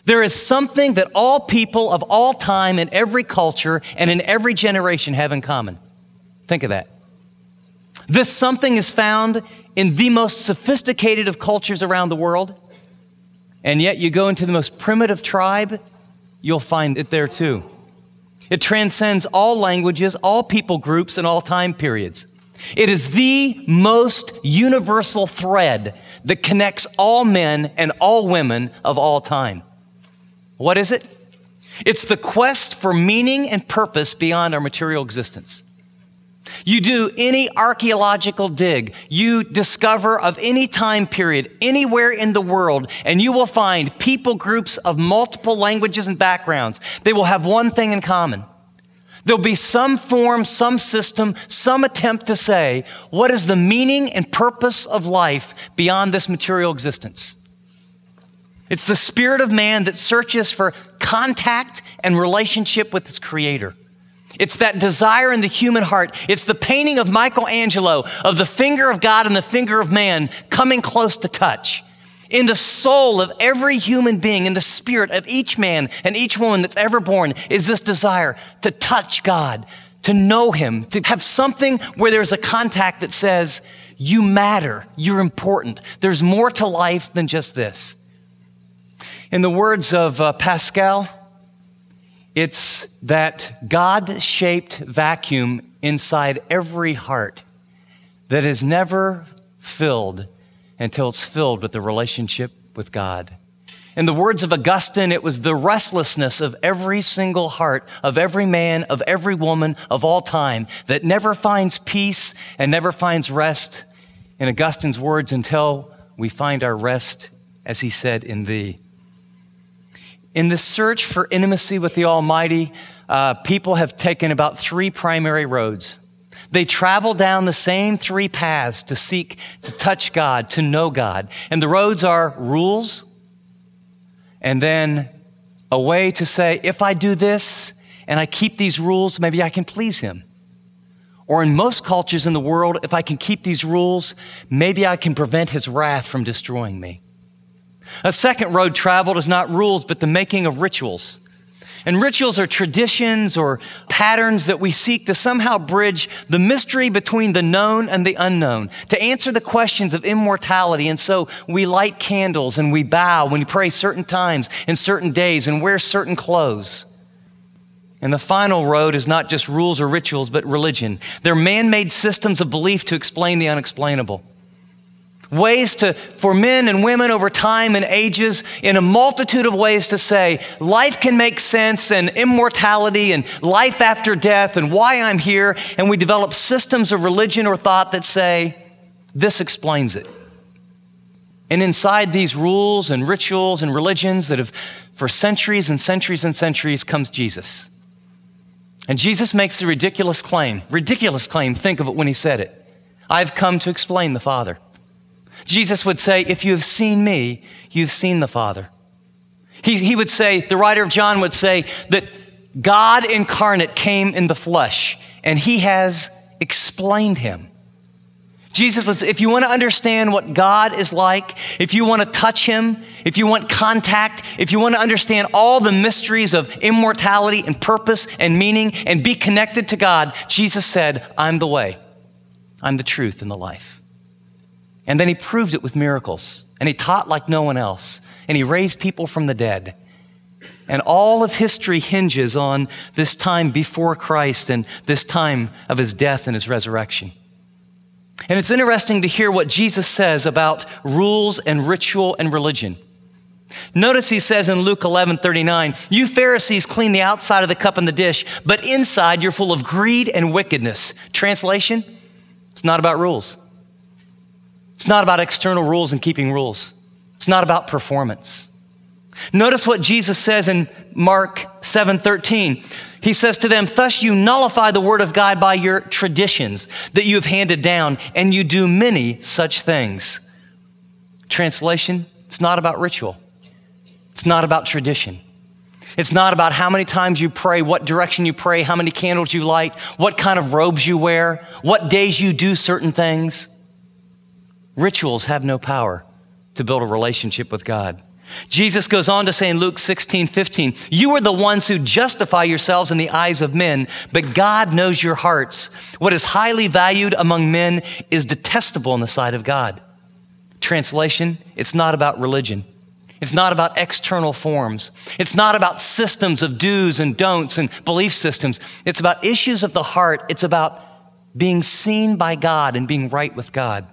There is something that all people of all time in every culture and in every generation have in common. Think of that. This something is found in the most sophisticated of cultures around the world, and yet you go into the most primitive tribe, you'll find it there too. It transcends all languages, all people groups, and all time periods. It is the most universal thread that connects all men and all women of all time. What is it? It's the quest for meaning and purpose beyond our material existence. You do any archaeological dig, you discover of any time period, anywhere in the world, and you will find people groups of multiple languages and backgrounds. They will have one thing in common. There'll be some form, some system, some attempt to say, what is the meaning and purpose of life beyond this material existence? It's the spirit of man that searches for contact and relationship with its creator. It's that desire in the human heart. It's the painting of Michelangelo of the finger of God and the finger of man coming close to touch. In the soul of every human being, in the spirit of each man and each woman that's ever born, is this desire to touch God, to know him, to have something where there's a contact that says, you matter, you're important. There's more to life than just this. In the words of Pascal, it's that God-shaped vacuum inside every heart that is never filled until it's filled with the relationship with God. In the words of Augustine, it was the restlessness of every single heart, of every man, of every woman, of all time, that never finds peace and never finds rest, in Augustine's words, until we find our rest, as he said, in thee. In this search for intimacy with the Almighty, people have taken about three primary roads. They travel down the same three paths to seek to touch God, to know God. And the roads are rules, and then a way to say, if I do this and I keep these rules, maybe I can please him. Or in most cultures in the world, if I can keep these rules, maybe I can prevent his wrath from destroying me. A second road traveled is not rules, but the making of rituals. And rituals are traditions or patterns that we seek to somehow bridge the mystery between the known and the unknown, to answer the questions of immortality. And so we light candles and we bow when we pray certain times and certain days and wear certain clothes. And the final road is not just rules or rituals, but religion. They're man-made systems of belief to explain the unexplainable. Ways for men and women over time and ages, in a multitude of ways, to say life can make sense, and immortality and life after death and why I'm here. And we develop systems of religion or thought that say this explains it. And inside these rules and rituals and religions that have for centuries and centuries and centuries comes Jesus. And Jesus makes the ridiculous claim, think of it when he said it. I've come to explain the Father. Jesus would say, if you have seen me, you've seen the Father. He would say, the writer of John would say that God incarnate came in the flesh, and he has explained him. Jesus would say, if you want to understand what God is like, if you want to touch him, if you want contact, if you want to understand all the mysteries of immortality and purpose and meaning and be connected to God, Jesus said, I'm the way, I'm the truth and the life. And then he proved it with miracles, and he taught like no one else, and he raised people from the dead. And all of history hinges on this time before Christ and this time of his death and his resurrection. And it's interesting to hear what Jesus says about rules and ritual and religion. Notice he says in Luke 11:39, you Pharisees clean the outside of the cup and the dish, but inside you're full of greed and wickedness. Translation, it's not about rules. It's not about external rules and keeping rules. It's not about performance. Notice what Jesus says in Mark 7:13. He says to them, thus you nullify the word of God by your traditions that you have handed down, and you do many such things. Translation, it's not about ritual. It's not about tradition. It's not about how many times you pray, what direction you pray, how many candles you light, what kind of robes you wear, what days you do certain things. Rituals have no power to build a relationship with God. Jesus goes on to say in Luke 16:15, you are the ones who justify yourselves in the eyes of men, but God knows your hearts. What is highly valued among men is detestable in the sight of God. Translation, it's not about religion. It's not about external forms. It's not about systems of do's and don'ts and belief systems. It's about issues of the heart. It's about being seen by God and being right with God.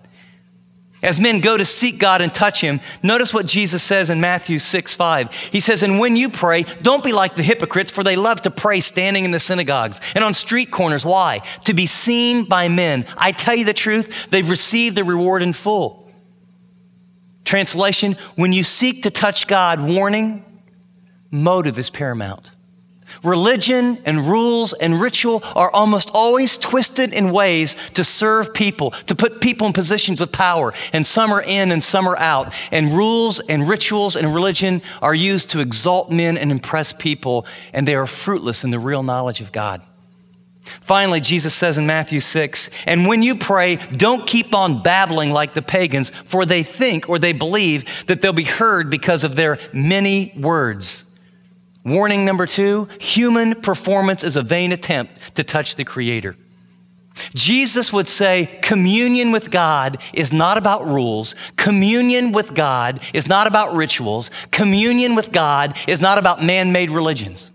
As men go to seek God and touch him, notice what Jesus says in Matthew 6:5. He says, and when you pray, don't be like the hypocrites, for they love to pray standing in the synagogues and on street corners. Why? To be seen by men. I tell you the truth, they've received the reward in full. Translation, when you seek to touch God, warning, motive is paramount. Religion and rules and ritual are almost always twisted in ways to serve people, to put people in positions of power, and some are in and some are out. And rules and rituals and religion are used to exalt men and impress people, and they are fruitless in the real knowledge of God. Finally, Jesus says in Matthew 6, and when you pray, don't keep on babbling like the pagans, for they think or they believe that they'll be heard because of their many words. Warning number 2, human performance is a vain attempt to touch the Creator. Jesus would say communion with God is not about rules. Communion with God is not about rituals. Communion with God is not about man-made religions.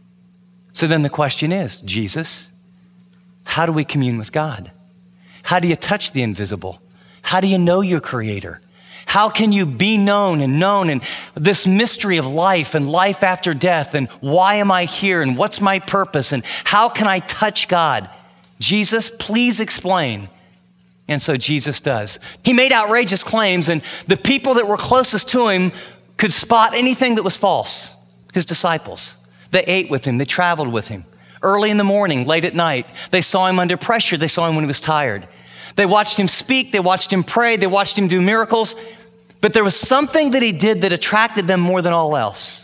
So then the question is, Jesus, how do we commune with God? How do you touch the invisible? How do you know your Creator? How can you be known and this mystery of life and life after death and why am I here and what's my purpose and how can I touch God? Jesus, please explain. And so Jesus does. He made outrageous claims and the people that were closest to him could spot anything that was false. His disciples. They ate with him. They traveled with him. Early in the morning, late at night. They saw him under pressure. They saw him when he was tired. They watched him speak. They watched him pray. They watched him do miracles. But there was something that he did that attracted them more than all else.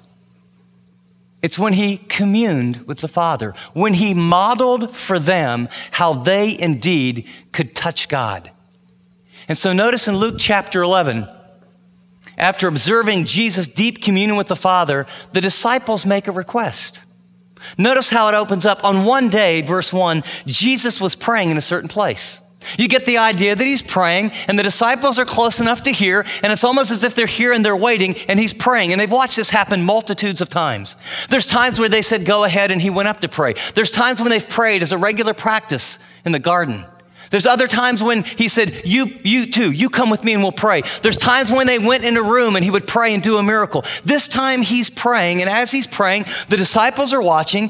It's when he communed with the Father, when he modeled for them how they indeed could touch God. And so notice in Luke chapter 11, after observing Jesus' deep communion with the Father, the disciples make a request. Notice how it opens up. On one day, verse 1, Jesus was praying in a certain place. You get the idea that he's praying and the disciples are close enough to hear, and it's almost as if they're here and they're waiting and he's praying. And they've watched this happen multitudes of times. There's times where they said, go ahead, and he went up to pray. There's times when they've prayed as a regular practice in the garden. There's other times when he said, you too, you come with me and we'll pray. There's times when they went in a room and he would pray and do a miracle. This time he's praying, and as he's praying, the disciples are watching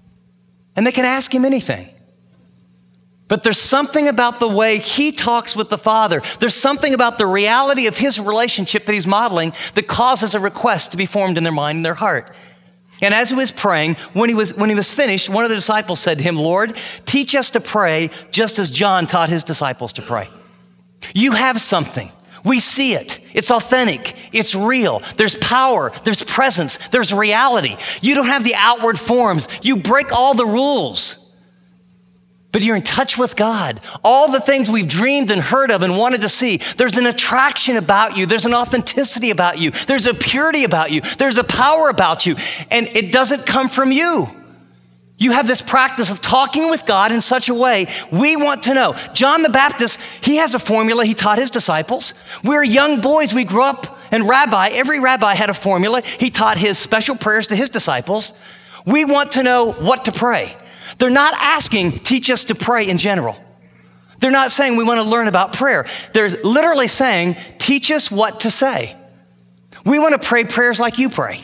and they can ask him anything. But there's something about the way he talks with the Father. There's something about the reality of his relationship that he's modeling that causes a request to be formed in their mind and their heart. And as he was praying, when he was finished, one of the disciples said to him, Lord, teach us to pray just as John taught his disciples to pray. You have something. We see it. It's authentic. It's real. There's power. There's presence. There's reality. You don't have the outward forms. You break all the rules. But you're in touch with God. All the things we've dreamed and heard of and wanted to see, there's an attraction about you. There's an authenticity about you. There's a purity about you. There's a power about you. And it doesn't come from you. You have this practice of talking with God in such a way. We want to know. John the Baptist, he has a formula he taught his disciples. We're young boys. We grew up, and every rabbi had a formula. He taught his special prayers to his disciples. We want to know what to pray. They're not asking, teach us to pray in general. They're not saying we want to learn about prayer. They're literally saying, teach us what to say. We want to pray prayers like you pray.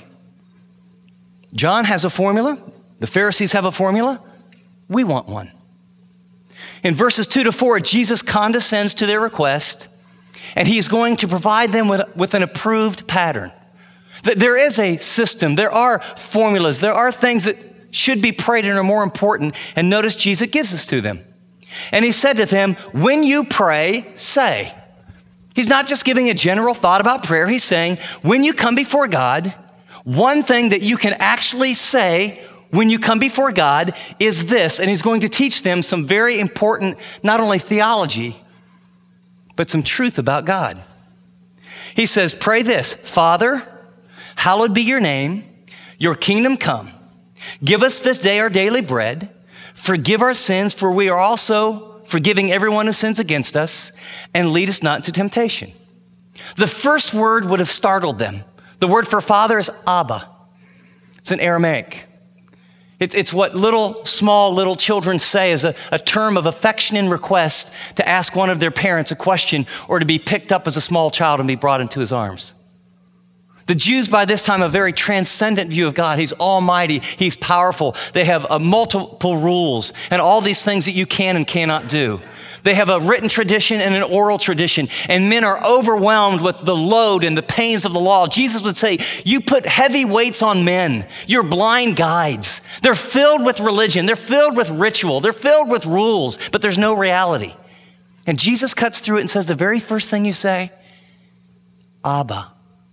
John has a formula. The Pharisees have a formula. We want one. In verses 2-4, Jesus condescends to their request, and he's going to provide them with an approved pattern. There is a system. There are formulas. There are things that should be prayed and are more important. And notice Jesus gives this to them. And he said to them, when you pray, say. He's not just giving a general thought about prayer. He's saying, when you come before God, one thing that you can actually say when you come before God is this. And he's going to teach them some very important, not only theology, but some truth about God. He says, pray this, Father, Hallowed be your name, your kingdom come. Give us this day our daily bread. Forgive our sins, for we are also forgiving everyone who sins against us, and lead us not into temptation. The first word would have startled them. The word for father is Abba. It's in Aramaic. It's what small little children say as a term of affection and request to ask one of their parents a question or to be picked up as a small child and be brought into his arms. The Jews by this time have a very transcendent view of God. He's almighty, he's powerful. They have multiple rules and all these things that you can and cannot do. They have a written tradition and an oral tradition, and men are overwhelmed with the load and the pains of the law. Jesus would say, you put heavy weights on men. You're blind guides. They're filled with religion. They're filled with ritual. They're filled with rules, but there's no reality. And Jesus cuts through it and says, the very first thing you say, Abba.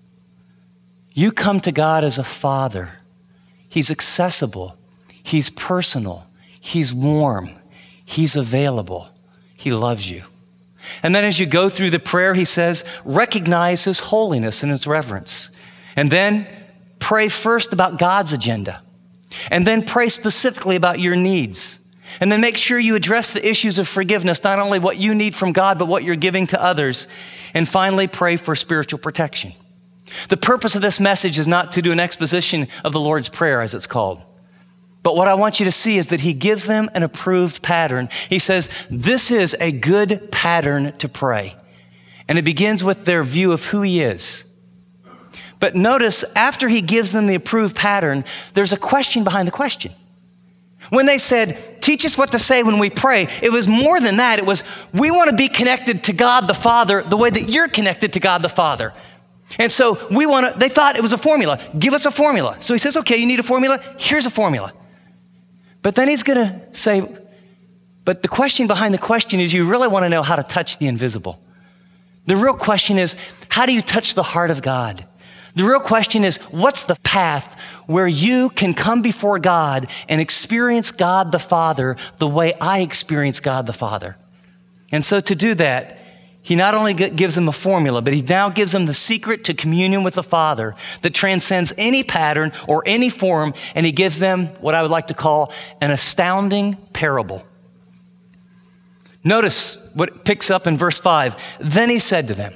You come to God as a father. He's accessible. He's personal. He's warm. He's available. He loves you. And then as you go through the prayer, he says, recognize his holiness and his reverence. And then pray first about God's agenda. And then pray specifically about your needs. And then make sure you address the issues of forgiveness, not only what you need from God, but what you're giving to others. And finally, pray for spiritual protection. The purpose of this message is not to do an exposition of the Lord's Prayer, as it's called. But what I want you to see is that he gives them an approved pattern. He says, this is a good pattern to pray. And it begins with their view of who he is. But notice, after he gives them the approved pattern, there's a question behind the question. When they said, teach us what to say when we pray, it was more than that. It was, we want to be connected to God the Father the way that you're connected to God the Father. And so they thought it was a formula. Give us a formula. So he says, okay, you need a formula? Here's a formula. But then he's going to say, but the question behind the question is you really want to know how to touch the invisible. The real question is, how do you touch the heart of God? The real question is, what's the path where you can come before God and experience God the Father the way I experience God the Father? And so to do that, he not only gives them a formula, but he now gives them the secret to communion with the Father that transcends any pattern or any form, and he gives them what I would like to call an astounding parable. Notice what picks up in verse 5. Then he said to them,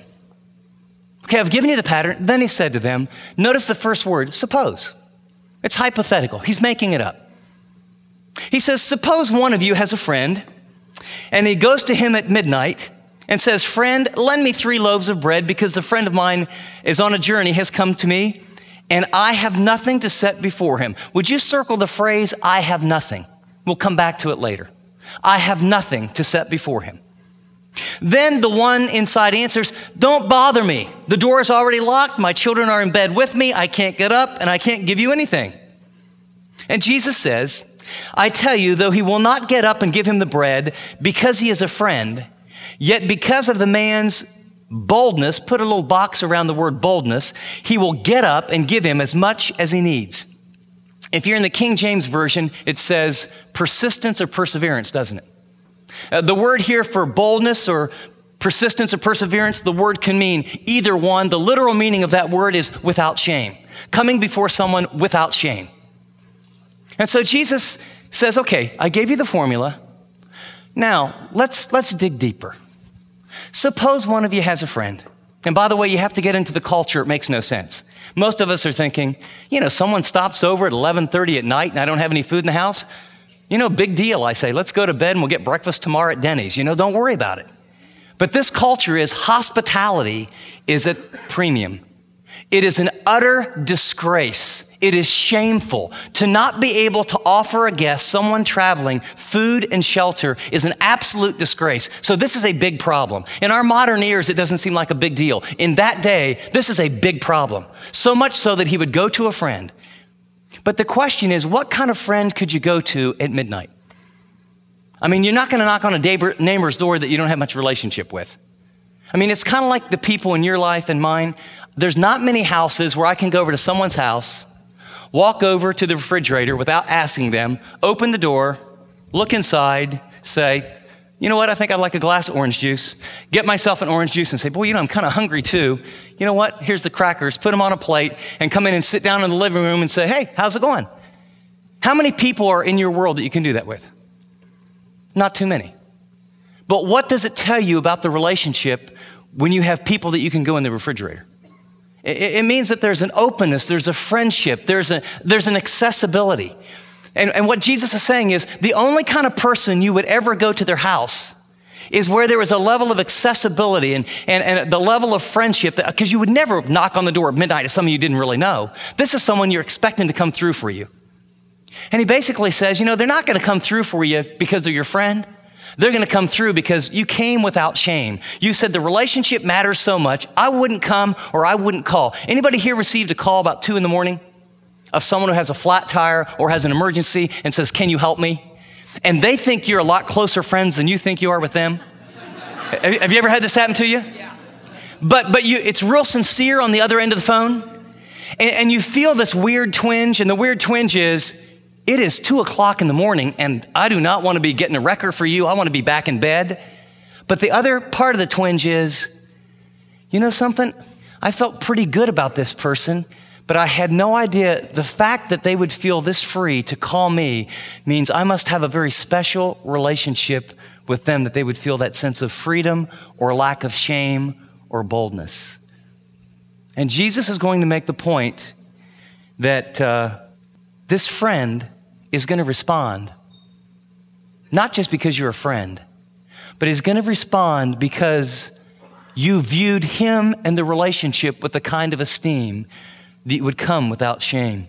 okay, I've given you the pattern. Then he said to them, notice the first word, suppose. It's hypothetical. He's making it up. He says, suppose one of you has a friend, and he goes to him at midnight and says, friend, lend me 3 loaves of bread because the friend of mine is on a journey, has come to me, and I have nothing to set before him. Would you circle the phrase, I have nothing? We'll come back to it later. I have nothing to set before him. Then the one inside answers, don't bother me. The door is already locked. My children are in bed with me. I can't get up and I can't give you anything. And Jesus says, I tell you, though he will not get up and give him the bread because he is a friend, yet because of the man's boldness, put a little box around the word boldness, he will get up and give him as much as he needs. If you're in the King James Version, it says persistence or perseverance, doesn't it? The word here for boldness or persistence or perseverance, the word can mean either one. The literal meaning of that word is without shame, coming before someone without shame. And so Jesus says, okay, I gave you the formula. Now, let's dig deeper. Suppose one of you has a friend. And by the way, you have to get into the culture. It makes no sense. Most of us are thinking, someone stops over at 11:30 at night and I don't have any food in the house. Big deal. I say, let's go to bed and we'll get breakfast tomorrow at Denny's. Don't worry about it. But this culture is hospitality is at premium. It is an utter disgrace. It is shameful to not be able to offer a guest, someone traveling, food and shelter is an absolute disgrace. So this is a big problem. In our modern ears, it doesn't seem like a big deal. In that day, this is a big problem. So much so that he would go to a friend. But the question is, what kind of friend could you go to at midnight? You're not going to knock on a neighbor's door that you don't have much relationship with. It's kind of like the people in your life and mine. There's not many houses where I can go over to someone's house, walk over to the refrigerator without asking them, open the door, look inside, say, You know what? I think I'd like a glass of orange juice. Get myself an orange juice and say, boy, I'm kind of hungry too. You know what? Here's the crackers. Put them on a plate and come in and sit down in the living room and say, hey, how's it going? How many people are in your world that you can do that with? Not too many. But what does it tell you about the relationship when you have people that you can go in the refrigerator? It means that there's an openness, there's a friendship, there's an accessibility. And what Jesus is saying is the only kind of person you would ever go to their house is where there was a level of accessibility and the level of friendship, because you would never knock on the door at midnight to someone you didn't really know. This is someone you're expecting to come through for you. And he basically says, they're not going to come through for you because they're your friend. They're going to come through because you came without shame. You said the relationship matters so much, I wouldn't come or I wouldn't call. Anybody here received a call about 2 a.m? Of someone who has a flat tire or has an emergency and says, can you help me? And they think you're a lot closer friends than you think you are with them. Have you ever had this happen to you? Yeah. But it's real sincere on the other end of the phone. And you feel this weird twinge, and the weird twinge is, it is 2:00 in the morning and I do not want to be getting a wrecker for you. I want to be back in bed. But the other part of the twinge is, you know something? I felt pretty good about this person, but I had no idea the fact that they would feel this free to call me means I must have a very special relationship with them, that they would feel that sense of freedom or lack of shame or boldness. And Jesus is going to make the point that this friend is going to respond, not just because you're a friend, but he's going to respond because you viewed him and the relationship with the kind of esteem that would come without shame.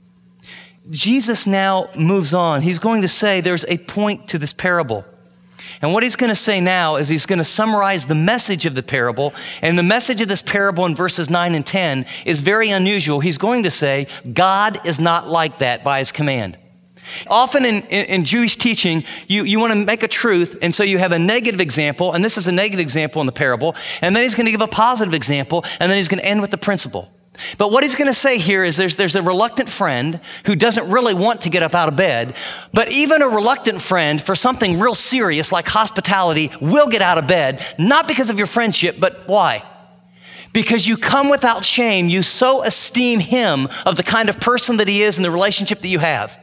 Jesus now moves on. He's going to say there's a point to this parable. And what he's going to say now is he's going to summarize the message of the parable. And the message of this parable in verses 9 and 10 is very unusual. He's going to say, God is not like that by his command. Often in Jewish teaching, you want to make a truth, and so you have a negative example, and this is a negative example in the parable, and then he's going to give a positive example, and then he's going to end with the principle. But what he's going to say here is there's a reluctant friend who doesn't really want to get up out of bed, but even a reluctant friend for something real serious like hospitality will get out of bed, not because of your friendship, but why? Because you come without shame. You so esteem him of the kind of person that he is and the relationship that you have.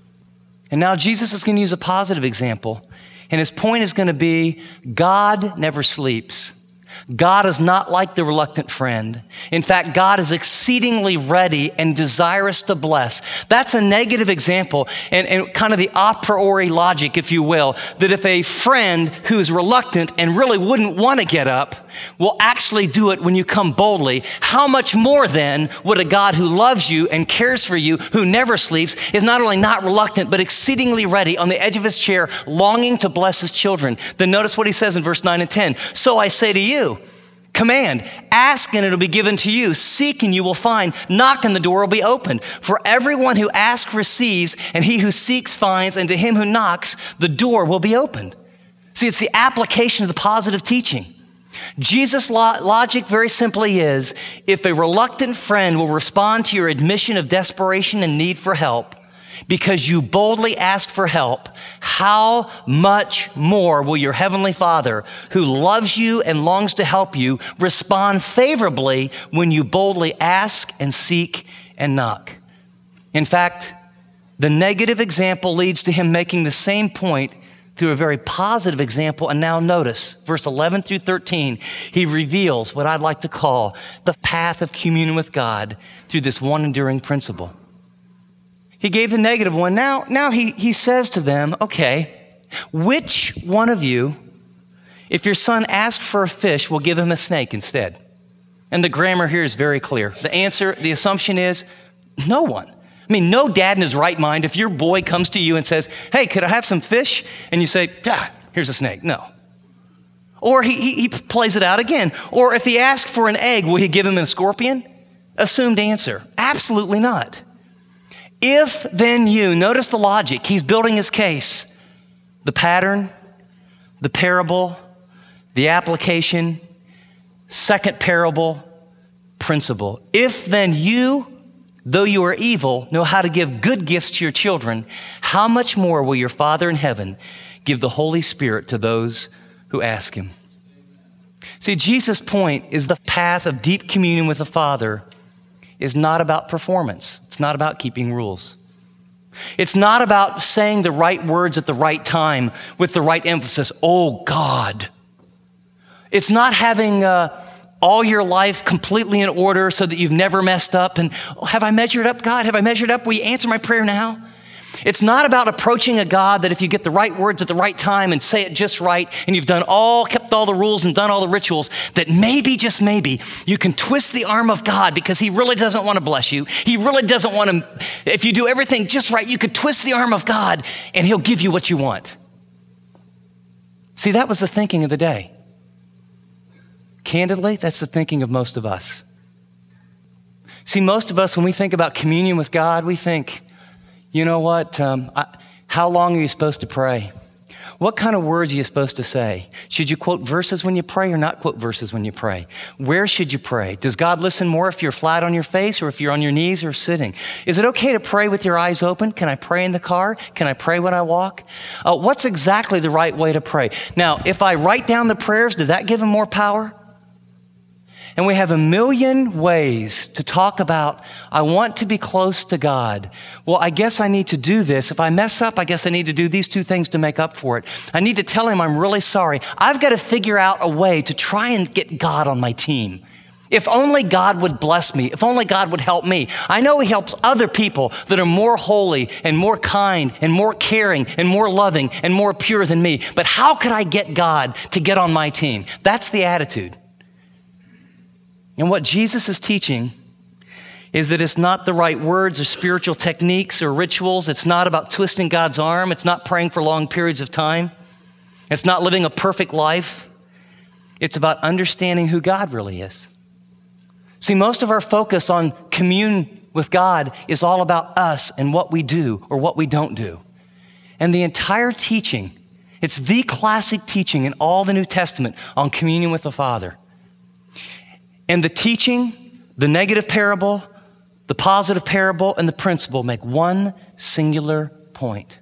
And now Jesus is going to use a positive example, and his point is going to be God never sleeps. God is not like the reluctant friend. In fact, God is exceedingly ready and desirous to bless. That's a negative example and kind of the a priori logic, if you will, that if a friend who is reluctant and really wouldn't want to get up will actually do it when you come boldly, how much more then would a God who loves you and cares for you, who never sleeps, is not only not reluctant, but exceedingly ready on the edge of his chair, longing to bless his children. Then notice what he says in verse 9 and 10. So I say to you, command, ask and it'll be given to you. Seek and you will find. Knock and the door will be opened. For everyone who asks receives, and he who seeks finds, and to him who knocks, the door will be opened. See, it's the application of the positive teaching. Jesus' logic very simply is, if a reluctant friend will respond to your admission of desperation and need for help, because you boldly ask for help, how much more will your heavenly Father, who loves you and longs to help you, respond favorably when you boldly ask and seek and knock? In fact, the negative example leads to him making the same point through a very positive example. And now notice, verse 11 through 13, he reveals what I'd like to call the path of communion with God through this one enduring principle. He gave the negative one. Now he says to them, okay, which one of you, if your son asks for a fish, will give him a snake instead? And the grammar here is very clear. The answer, the assumption is no one. I mean, no dad in his right mind, if your boy comes to you and says, hey, could I have some fish? And you say, here's a snake. No. Or he plays it out again. Or if he asks for an egg, will he give him a scorpion? Assumed answer, absolutely not. If then you, notice the logic, he's building his case. The pattern, the parable, the application, second parable, principle. If then you, though you are evil, know how to give good gifts to your children, how much more will your Father in heaven give the Holy Spirit to those who ask him. See, Jesus' point is the path of deep communion with the Father is not about performance. It's not about keeping rules. It's not about saying the right words at the right time with the right emphasis. Oh, God. It's not having all your life completely in order so that you've never messed up. And have I measured up, God? Have I measured up? Will you answer my prayer now? It's not about approaching a God that if you get the right words at the right time and say it just right, and you've kept all the rules and done all the rituals, that maybe, just maybe, you can twist the arm of God because he really doesn't want to bless you. He really doesn't want to, if you do everything just right, you could twist the arm of God and he'll give you what you want. See, that was the thinking of the day. Candidly, that's the thinking of most of us. See, most of us, when we think about communion with God, we think, you know what, how long are you supposed to pray? What kind of words are you supposed to say? Should you quote verses when you pray or not quote verses when you pray? Where should you pray? Does God listen more if you're flat on your face or if you're on your knees or sitting? Is it okay to pray with your eyes open? Can I pray in the car? Can I pray when I walk? What's exactly the right way to pray? Now, if I write down the prayers, does that give him more power? And we have a million ways to talk about, I want to be close to God. Well, I guess I need to do this. If I mess up, I guess I need to do these two things to make up for it. I need to tell him I'm really sorry. I've got to figure out a way to try and get God on my team. If only God would bless me. If only God would help me. I know he helps other people that are more holy and more kind and more caring and more loving and more pure than me. But how could I get God to get on my team? That's the attitude. And what Jesus is teaching is that it's not the right words or spiritual techniques or rituals. It's not about twisting God's arm. It's not praying for long periods of time. It's not living a perfect life. It's about understanding who God really is. See, most of our focus on commune with God is all about us and what we do or what we don't do. And the entire teaching, it's the classic teaching in all the New Testament on communion with the Father. And the teaching, the negative parable, the positive parable, and the principle make one singular point.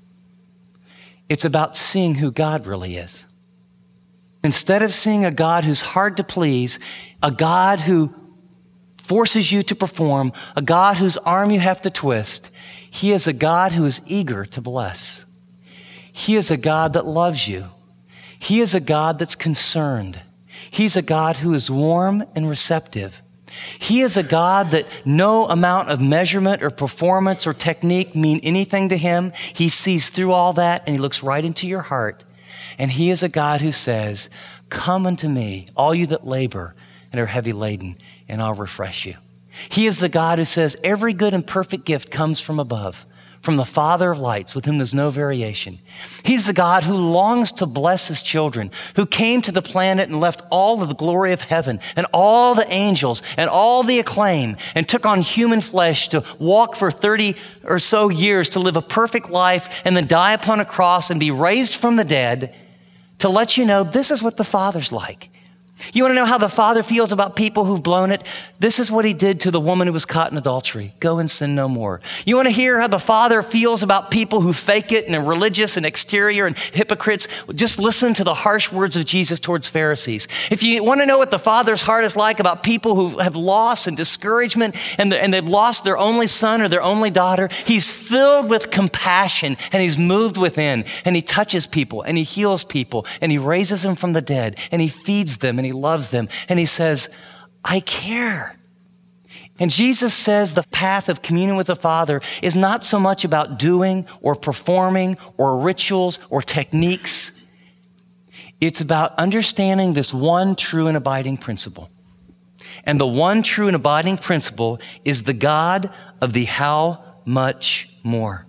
It's about seeing who God really is. Instead of seeing a God who's hard to please, a God who forces you to perform, a God whose arm you have to twist, he is a God who is eager to bless. He is a God that loves you. He is a God that's concerned. He's a God who is warm and receptive. He is a God that no amount of measurement or performance or technique mean anything to him. He sees through all that and he looks right into your heart. And he is a God who says, come unto me, all you that labor and are heavy laden, and I'll refresh you. He is the God who says every good and perfect gift comes from above, from the Father of lights, with whom there's no variation. He's the God who longs to bless his children, who came to the planet and left all of the glory of heaven and all the angels and all the acclaim and took on human flesh to walk for 30 or so years to live a perfect life and then die upon a cross and be raised from the dead to let you know this is what the Father's like. You want to know how the Father feels about people who've blown it? This is what he did to the woman who was caught in adultery. Go and sin no more. You want to hear how the Father feels about people who fake it and are religious and exterior and hypocrites? Just listen to the harsh words of Jesus towards Pharisees. If you want to know what the Father's heart is like about people who have loss and discouragement and they've lost their only son or their only daughter, he's filled with compassion and he's moved within and he touches people and he heals people and he raises them from the dead and he feeds them and he loves them. And he says, I care. And Jesus says the path of communion with the Father is not so much about doing or performing or rituals or techniques. It's about understanding this one true and abiding principle. And the one true and abiding principle is the God of the how much more.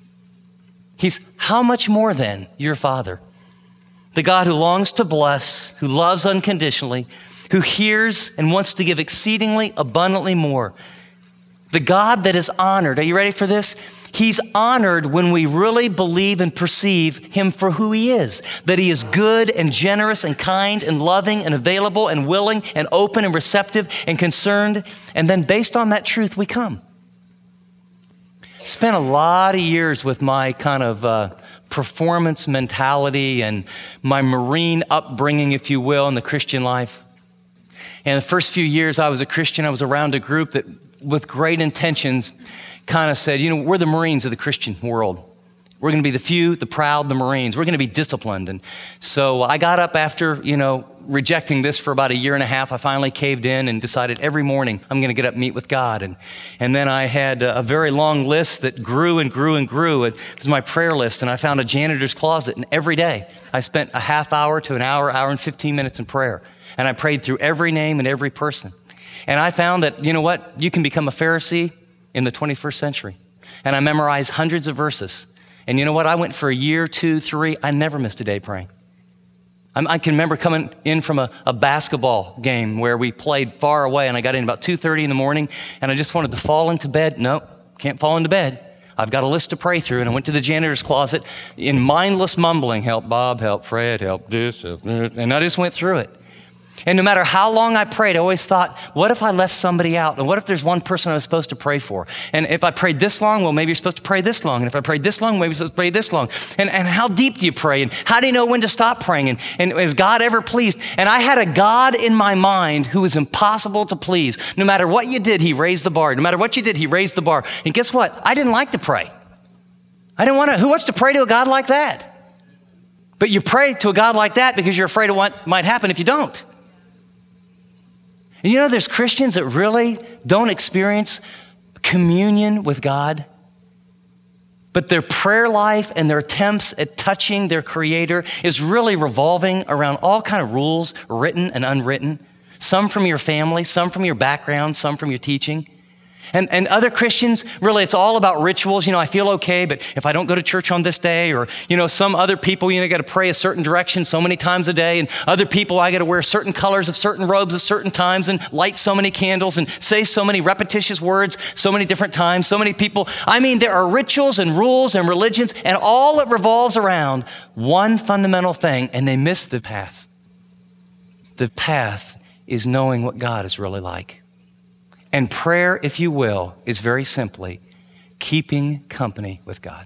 He's how much more than your Father? The God who longs to bless, who loves unconditionally, who hears and wants to give exceedingly abundantly more. The God that is honored. Are you ready for this? He's honored when we really believe and perceive him for who he is. That he is good and generous and kind and loving and available and willing and open and receptive and concerned. And then based on that truth, we come. Spent a lot of years with my kind of performance mentality and my Marine upbringing, if you will, in the Christian life. And the first few years I was a Christian, I was around a group that with great intentions kind of said, we're the Marines of the Christian world. We're going to be the few, the proud, the Marines. We're going to be disciplined. And so I got up after, rejecting this for about a year and a half. I finally caved in and decided every morning I'm going to get up and meet with God. And then I had a very long list that grew and grew and grew. It was my prayer list. And I found a janitor's closet. And every day I spent a half hour to an hour and 15 minutes in prayer. And I prayed through every name and every person. And I found that, you can become a Pharisee in the 21st century. And I memorized hundreds of verses. And you know what? I went for a year, 2, 3. I never missed a day praying. I can remember coming in from a basketball game where we played far away, and I got in about 2:30 in the morning, and I just wanted to fall into bed. No, can't fall into bed. I've got a list to pray through, and I went to the janitor's closet in mindless mumbling, help Bob, help Fred, help this, help this, and I just went through it. And no matter how long I prayed, I always thought, what if I left somebody out? And what if there's one person I was supposed to pray for? And if I prayed this long, well, maybe you're supposed to pray this long. And if I prayed this long, maybe you're supposed to pray this long. And how deep do you pray? And how do you know when to stop praying? And is God ever pleased? And I had a God in my mind who was impossible to please. No matter what you did, he raised the bar. No matter what you did, he raised the bar. And guess what? I didn't like to pray. Who wants to pray to a God like that? But you pray to a God like that because you're afraid of what might happen if you don't. And there's Christians that really don't experience communion with God, but their prayer life and their attempts at touching their Creator is really revolving around all kind of rules, written and unwritten, some from your family, some from your background, some from your teaching. And other Christians, really, it's all about rituals. I feel okay, but if I don't go to church on this day, or, some other people, got to pray a certain direction so many times a day, and other people, I got to wear certain colors of certain robes at certain times and light so many candles and say so many repetitious words so many different times, so many people. There are rituals and rules and religions, and all it revolves around one fundamental thing, and they miss the path. The path is knowing what God is really like. And prayer, if you will, is very simply keeping company with God.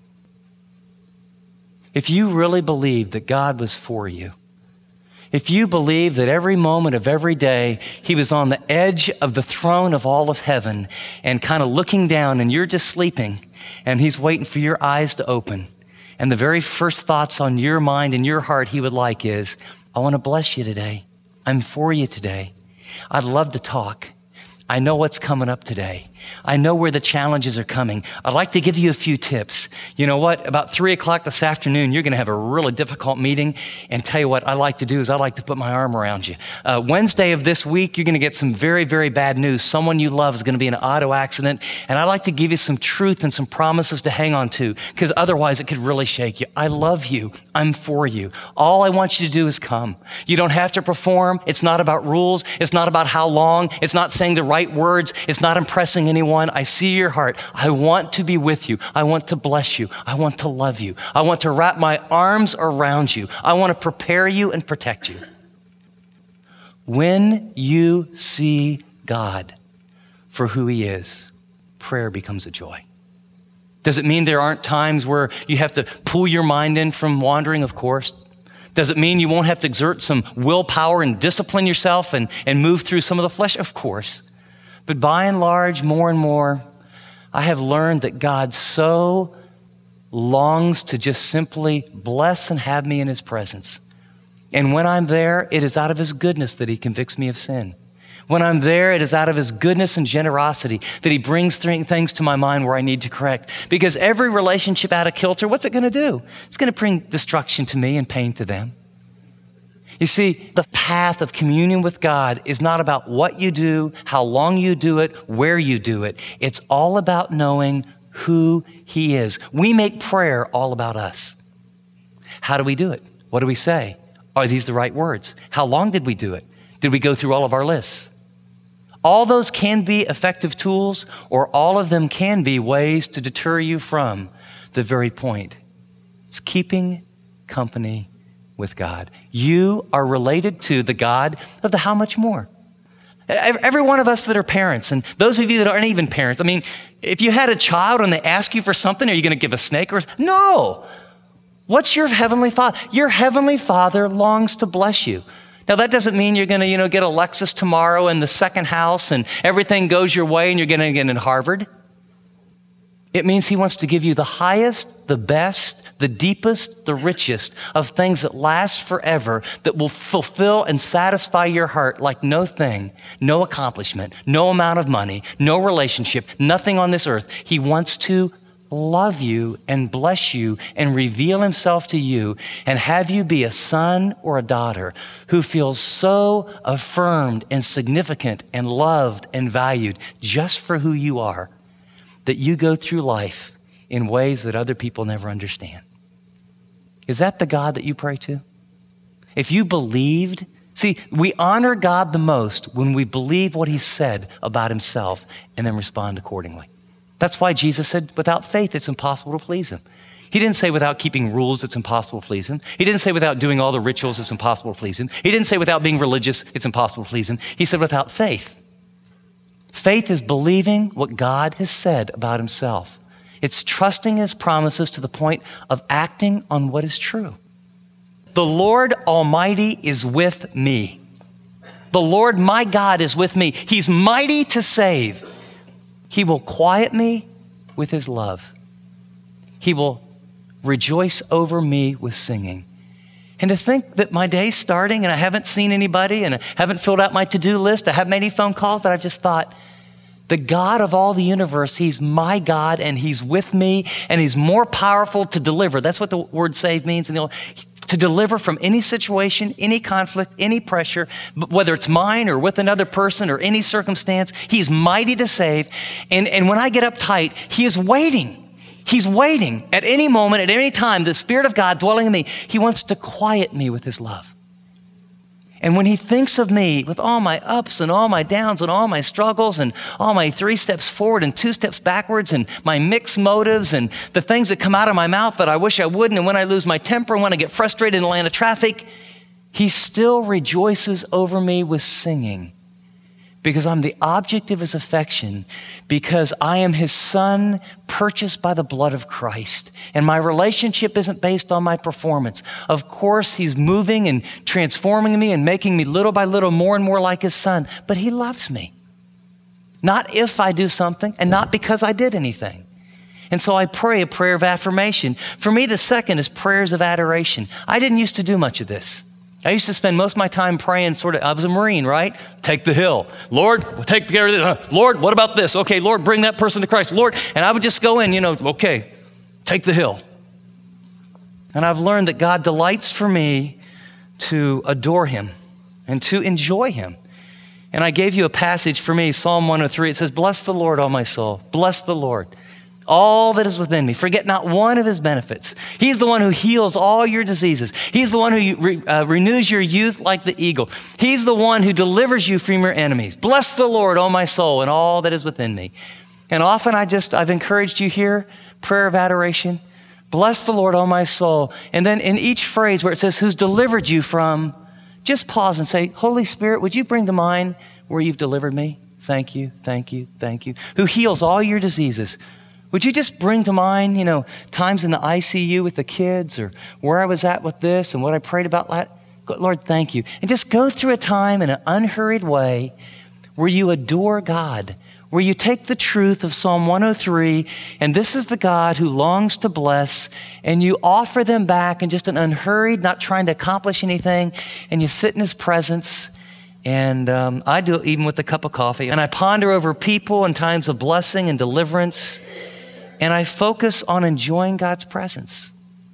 If you really believe that God was for you, if you believe that every moment of every day he was on the edge of the throne of all of heaven and kind of looking down and you're just sleeping and he's waiting for your eyes to open, and the very first thoughts on your mind and your heart he would like is, I want to bless you today. I'm for you today. I'd love to talk. I know what's coming up today. I know where the challenges are coming. I'd like to give you a few tips. You know what? About 3 o'clock this afternoon, you're going to have a really difficult meeting. And tell you what I like to do is I like to put my arm around you. Wednesday of this week, you're going to get some very, very bad news. Someone you love is going to be in an auto accident. And I like to give you some truth and some promises to hang on to, because otherwise it could really shake you. I love you. I'm for you. All I want you to do is come. You don't have to perform. It's not about rules. It's not about how long. It's not saying the right words. It's not impressing anyone. I see your heart. I want to be with you. I want to bless you. I want to love you. I want to wrap my arms around you. I want to prepare you and protect you. When you see God for who he is, prayer becomes a joy. Does it mean there aren't times where you have to pull your mind in from wandering? Of course. Does it mean you won't have to exert some willpower and discipline yourself and move through some of the flesh? Of course. But by and large, more and more, I have learned that God so longs to just simply bless and have me in his presence. And when I'm there, it is out of his goodness that he convicts me of sin. When I'm there, it is out of his goodness and generosity that he brings things to my mind where I need to correct. Because every relationship out of kilter, what's it going to do? It's going to bring destruction to me and pain to them. You see, the path of communion with God is not about what you do, how long you do it, where you do it. It's all about knowing who he is. We make prayer all about us. How do we do it? What do we say? Are these the right words? How long did we do it? Did we go through all of our lists? All those can be effective tools, or all of them can be ways to deter you from the very point. It's keeping company with God. You are related to the God of the how much more. Every one of us that are parents, and those of you that aren't even parents, if you had a child and they ask you for something, are you going to give a snake? No. What's your heavenly Father? Your heavenly Father longs to bless you. Now, that doesn't mean you're going to, get a Lexus tomorrow and the second house and everything goes your way and you're going to get in Harvard. It means he wants to give you the highest, the best, the deepest, the richest of things that last forever, that will fulfill and satisfy your heart like no thing, no accomplishment, no amount of money, no relationship, nothing on this earth. He wants to love you and bless you and reveal himself to you and have you be a son or a daughter who feels so affirmed and significant and loved and valued just for who you are, that you go through life in ways that other people never understand. Is that the God that you pray to? If you believed, see, we honor God the most when we believe what he said about himself and then respond accordingly. That's why Jesus said, without faith, it's impossible to please him. He didn't say without keeping rules, it's impossible to please him. He didn't say without doing all the rituals, it's impossible to please him. He didn't say without being religious, it's impossible to please him. He said without faith. Faith is believing what God has said about himself. It's trusting his promises to the point of acting on what is true. The Lord Almighty is with me. The Lord my God is with me. He's mighty to save. He will quiet me with his love. He will rejoice over me with singing. And to think that my day's starting and I haven't seen anybody and I haven't filled out my to-do list, I haven't made any phone calls, but I've just thought, the God of all the universe, he's my God and he's with me and he's more powerful to deliver. That's what the word save means. To deliver from any situation, any conflict, any pressure, whether it's mine or with another person or any circumstance, he's mighty to save. And when I get uptight, he is waiting. He's waiting at any moment, at any time, the Spirit of God dwelling in me, he wants to quiet me with his love. And when he thinks of me with all my ups and all my downs and all my struggles and all my 3 steps forward and 2 steps backwards and my mixed motives and the things that come out of my mouth that I wish I wouldn't, and when I lose my temper and when I get frustrated in the line of traffic, he still rejoices over me with singing because I'm the object of his affection, because I am his son purchased by the blood of Christ. And my relationship isn't based on my performance. Of course, he's moving and transforming me and making me little by little more and more like his son, but he loves me. Not if I do something and not because I did anything. And so I pray a prayer of affirmation. For me, the second is prayers of adoration. I didn't used to do much of this. I used to spend most of my time praying I was a Marine, right? Take the hill. Lord, take care of this. Lord, what about this? Okay, Lord, bring that person to Christ. Lord, and I would just go in, okay, take the hill. And I've learned that God delights for me to adore him and to enjoy him. And I gave you a passage for me, Psalm 103. It says, bless the Lord, O my soul. Bless the Lord, all that is within me. Forget not one of his benefits. He's the one who heals all your diseases. He's the one who renews your youth like the eagle. He's the one who delivers you from your enemies. Bless the Lord, O my soul, and all that is within me. And often I've encouraged you here, prayer of adoration. Bless the Lord, O my soul. And then in each phrase where it says, who's delivered you from, just pause and say, Holy Spirit, would you bring to mind where you've delivered me? Thank you, thank you, thank you. Who heals all your diseases. Would you just bring to mind, times in the ICU with the kids or where I was at with this and what I prayed about? Lord, thank you. And just go through a time in an unhurried way where you adore God, where you take the truth of Psalm 103, and this is the God who longs to bless, and you offer them back in just an unhurried, not trying to accomplish anything, and you sit in his presence. And I do it even with a cup of coffee. And I ponder over people in times of blessing and deliverance. And I focus on enjoying God's presence.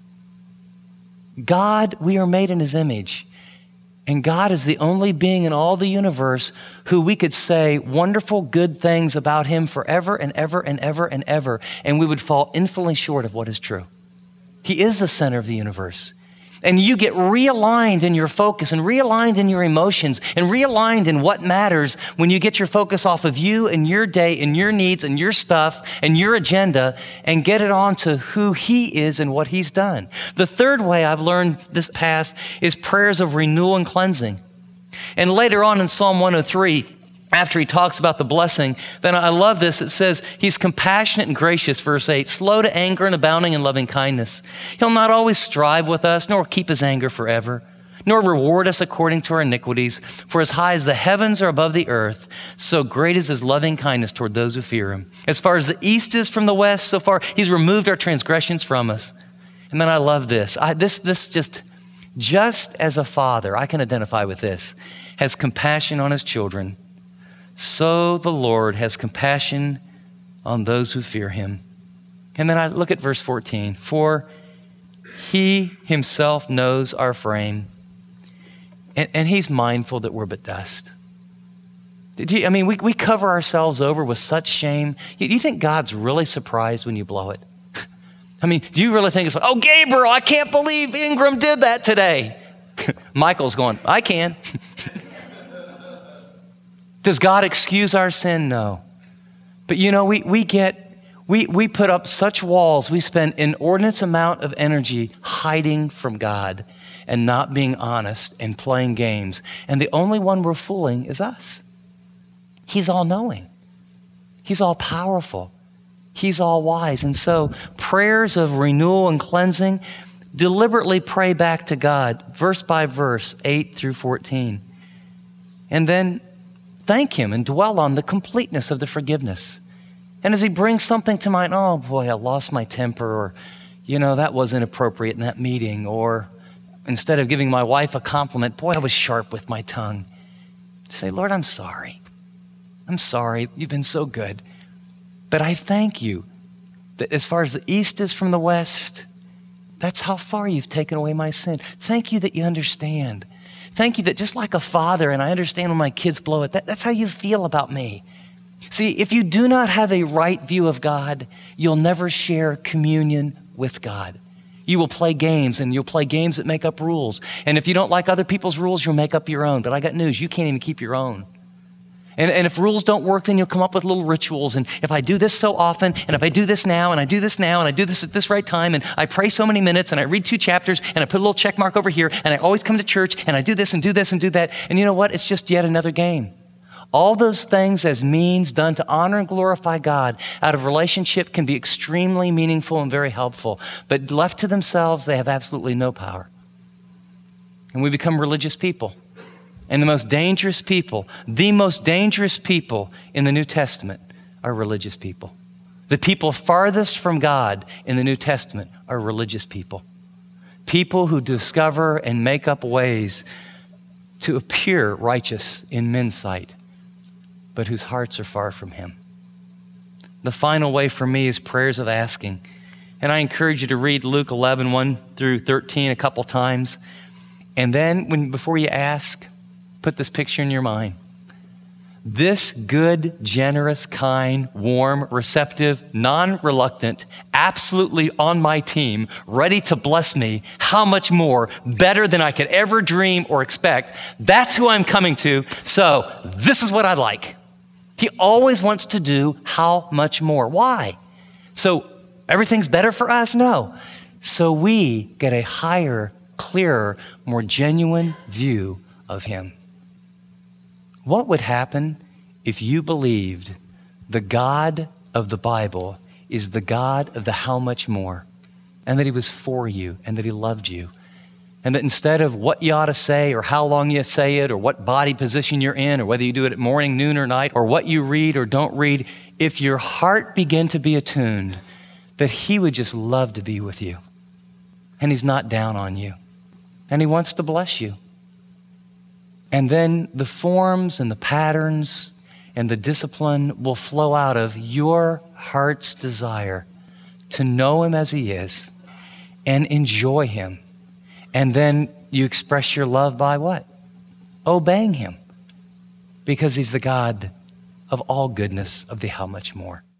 God, we are made in his image. And God is the only being in all the universe who we could say wonderful, good things about him forever and ever and ever and ever. And we would fall infinitely short of what is true. He is the center of the universe. And you get realigned in your focus and realigned in your emotions and realigned in what matters when you get your focus off of you and your day and your needs and your stuff and your agenda and get it on to who he is and what he's done. The third way I've learned this path is prayers of renewal and cleansing. And later on in Psalm 103, after he talks about the blessing, then I love this. It says, he's compassionate and gracious, verse 8, slow to anger and abounding in loving kindness. He'll not always strive with us, nor keep his anger forever, nor reward us according to our iniquities. For as high as the heavens are above the earth, so great is his loving kindness toward those who fear him. As far as the east is from the west, so far he's removed our transgressions from us. And then I love this. Just as a father, I can identify with this, has compassion on his children, so the Lord has compassion on those who fear him. And then I look at verse 14. For he himself knows our frame, and he's mindful that we're but dust. We cover ourselves over with such shame. Do you think God's really surprised when you blow it? Do you really think it's like, oh, Gabriel, I can't believe Ingram did that today? Michael's going, I can. Does God excuse our sin? No. But we put up such walls. We spend inordinate amount of energy hiding from God and not being honest and playing games. And the only one we're fooling is us. He's all knowing. He's all powerful. He's all wise. And so prayers of renewal and cleansing, deliberately pray back to God, verse by verse, 8 through 14. And then thank him and dwell on the completeness of the forgiveness. And as he brings something to mind, oh boy, I lost my temper, or, that was inappropriate in that meeting, or instead of giving my wife a compliment, boy, I was sharp with my tongue. Say, Lord, I'm sorry. I'm sorry. You've been so good. But I thank you that as far as the east is from the west, that's how far you've taken away my sin. Thank you that you understand. Thank you that just like a father, and I understand when my kids blow it, that's how you feel about me. See, if you do not have a right view of God, you'll never share communion with God. You will play games, and you'll play games that make up rules. And if you don't like other people's rules, you'll make up your own. But I got news, you can't even keep your own. And if rules don't work, then you'll come up with little rituals. And if I do this so often, and if I do this now, and I do this now, and I do this at this right time, and I pray so many minutes, and I read 2 chapters, and I put a little check mark over here, and I always come to church, and I do this and do this and do that. And you know what? It's just yet another game. All those things as means done to honor and glorify God out of relationship can be extremely meaningful and very helpful. But left to themselves, they have absolutely no power. And we become religious people. And the most dangerous people in the New Testament are religious people. The people farthest from God in the New Testament are religious people. People who discover and make up ways to appear righteous in men's sight, but whose hearts are far from him. The final way for me is prayers of asking. And I encourage you to read Luke 11, 1 through 13 a couple times. And then before you ask, put this picture in your mind. This good, generous, kind, warm, receptive, non-reluctant, absolutely on my team, ready to bless me, how much more, better than I could ever dream or expect. That's who I'm coming to. So this is what I'd like. He always wants to do how much more. Why? So everything's better for us? No. So we get a higher, clearer, more genuine view of him. What would happen if you believed the God of the Bible is the God of the how much more, and that he was for you, and that he loved you, and that instead of what you ought to say or how long you say it or what body position you're in or whether you do it at morning, noon, or night or what you read or don't read, if your heart began to be attuned, that he would just love to be with you, and he's not down on you, and he wants to bless you. And then the forms and the patterns and the discipline will flow out of your heart's desire to know him as he is and enjoy him. And then you express your love by what? Obeying him, because he's the God of all goodness, of the how much more.